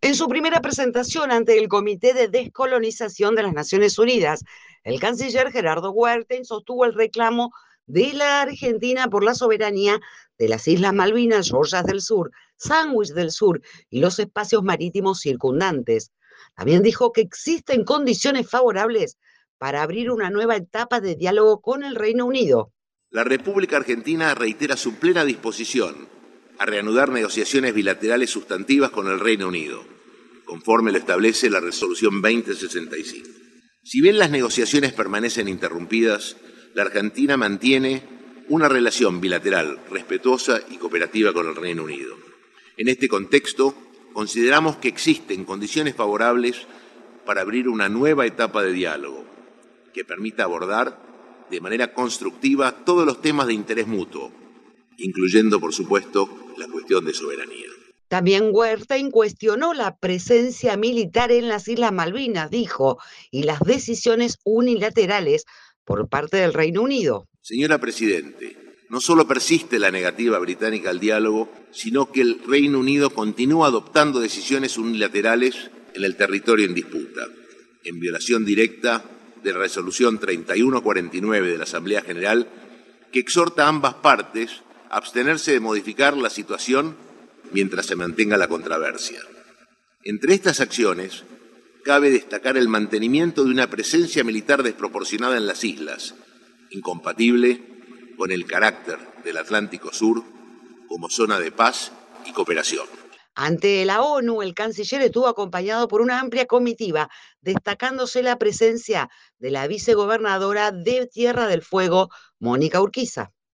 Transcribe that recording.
En su primera presentación ante el Comité de Descolonización de las Naciones Unidas, el canciller Gerardo Huerta sostuvo el reclamo de la Argentina por la soberanía de las Islas Malvinas, Georgias del Sur, Sandwich del Sur y los espacios marítimos circundantes. También dijo que existen condiciones favorables para abrir una nueva etapa de diálogo con el Reino Unido. La República Argentina reitera su plena disposición a reanudar negociaciones bilaterales sustantivas con el Reino Unido, conforme lo establece la Resolución 2065. Si bien las negociaciones permanecen interrumpidas, la Argentina mantiene una relación bilateral respetuosa y cooperativa con el Reino Unido. En este contexto, consideramos que existen condiciones favorables para abrir una nueva etapa de diálogo que permita abordar de manera constructiva todos los temas de interés mutuo, incluyendo, por supuesto, la cuestión de soberanía. También Huerta cuestionó la presencia militar en las Islas Malvinas, dijo, y las decisiones unilaterales por parte del Reino Unido. Señora Presidente, no solo persiste la negativa británica al diálogo, sino que el Reino Unido continúa adoptando decisiones unilaterales en el territorio en disputa, en violación directa de la Resolución 3149 de la Asamblea General, que exhorta a ambas partes a abstenerse de modificar la situación mientras se mantenga la controversia. Entre estas acciones, cabe destacar el mantenimiento de una presencia militar desproporcionada en las islas, incompatible con el carácter del Atlántico Sur como zona de paz y cooperación. Ante la ONU, el canciller estuvo acompañado por una amplia comitiva, destacándose la presencia de la vicegobernadora de Tierra del Fuego, Mónica Urquiza.